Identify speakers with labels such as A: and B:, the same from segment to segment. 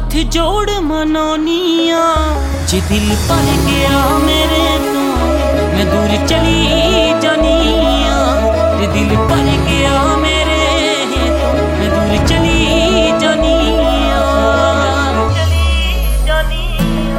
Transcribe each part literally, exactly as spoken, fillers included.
A: हथ जोड़ मनानिया जे दिल भर गया मेरे तो मैं दूर चली जानिया जे दिल भर गया मेरे तो मैं दूर चली जानिया चली जानिया।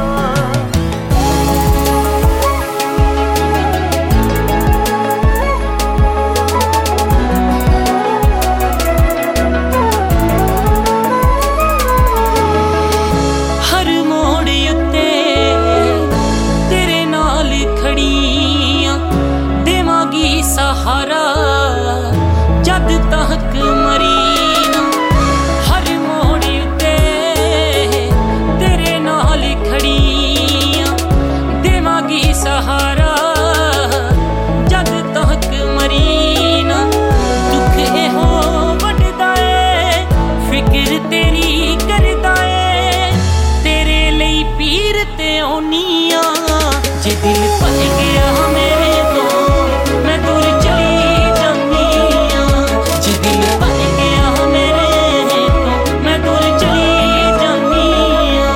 A: हर मोड़ उत्ते तेरे नाल खड़ियां देवांगी सहारा जद तक मरी ना। हर मोड़ उत्ते तेरे नाल खड़ियां देवांगी सहारा जद तक मरी ना। दुख एहो वड्डदा ए फिक्र तेरी करदा ए तेरे लई पीर ते औनिया जे दिल भर गया मेरे तो मैं दूर चली जानिया जे दिल भर गया मेरे तो मैं दूर चली जानिया।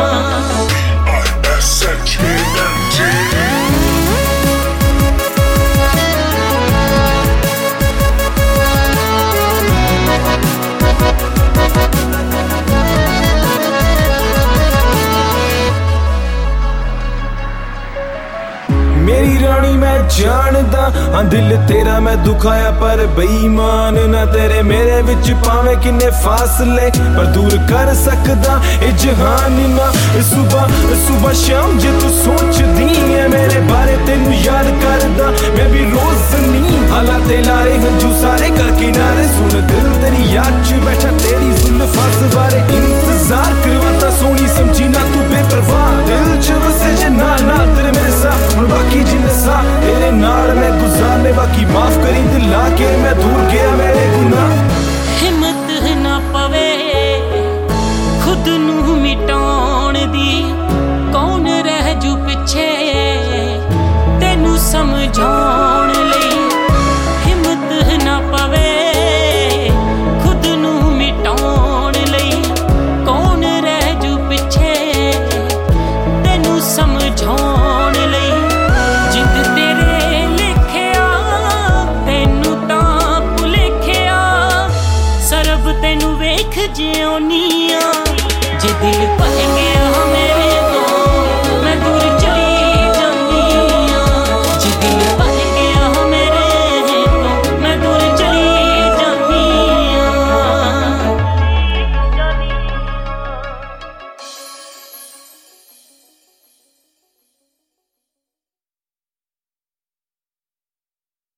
B: मेरी रानी मैं जानदा हाँ दिल तेरा मैं दुखाया पर बेईमान ना तेरे मेरे विच पावे किन्ने फासले पर दूर कर सकदा ए जहान ना। सुबह सुबह शाम जे तू सोचदी है मेरे बारे तेनू याद करदा मैं भी रोज नी हालात लारे हंजू सारे का किनारे सुन दिल तेरी याद च बैठा तेरी जुल्फां बारे इंतजार करवाता सोनी समझी ना तू बेपरवाह दिल च बसे जे ना ना तेरे मेरे साथ हुण बाकी जिन्ने सा तेरे नाल मैं गुजारने बाकी माफ करी दिल लाके मैं दूर गया मेरे गुनाह।
A: हिम्मत ना पवे खुद नू मिटाउण दी कौन रह जू पिछे तेनू समझाउण लई। हिम्मत ना पवे खुद नू मिटाउण लई कौन रह जू पिछे तेनू समझाउण लई। जिद तेरे लिखिया तेनू तां भुलेखिया सरब तेनू वेख जिउनी